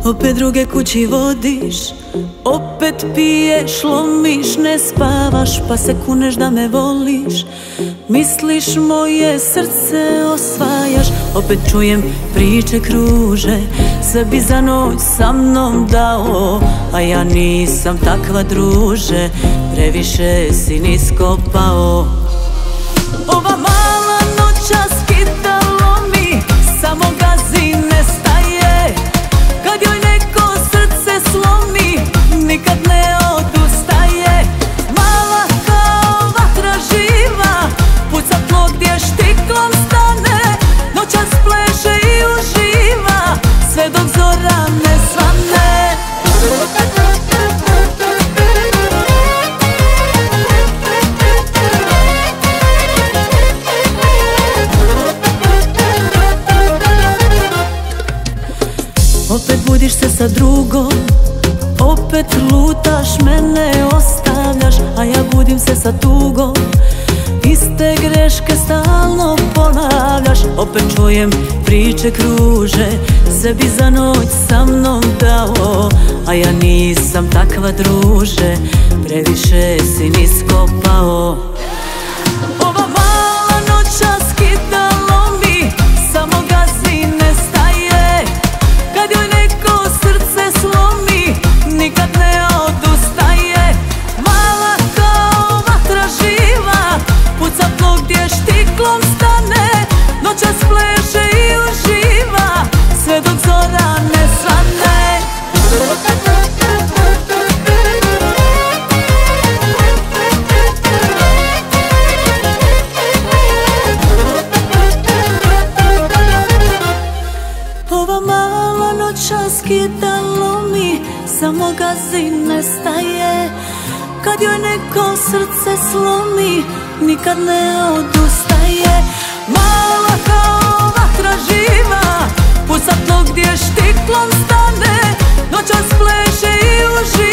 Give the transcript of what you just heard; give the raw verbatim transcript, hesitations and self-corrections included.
Opet druge kući vodiš, opet piješ, lomiš, ne spavaš, pa se kuneš da me voliš. Misliš moje srce osvajaš, opet čujem priče kruže, sve bi za noć sa mnom dao, a ja nisam takva druže, previše si nisko pao. Ova mala noćas skida lomi, samo gazi ne staje, kad joj neko srce slomi, nikad ne odustaje. Mala kao vatra živa, puca tlo gdje štiklom stane, noćas pleše i uživa, sve dok zora ne svane. Opet budiš se sa drugom, opet lutaš, mene ostavljaš, a ja budim se sa tugom. Iste greške stalno ponavljaš, opet čujem priče kruže, sve bi za noć sa mnom dao, a ja nisam takva druže, previše si nisko pao. Ova mala noćas skida lomi, samo gazi ne staje, kad joj neko srce slomi, nikad ne odustaje. Mala kao vatra živa, puca tlo gdje štiklom stane, noćas pleše i uživa, sve dok zora ne svane. Ova mala noćas skida lomi, samo gazi ne staje, kad joj neko srce slomi, nikad ne odustaje. Mala kao vatra živa, puca tlo gdje štiklom stane, noćas pleše i uživa.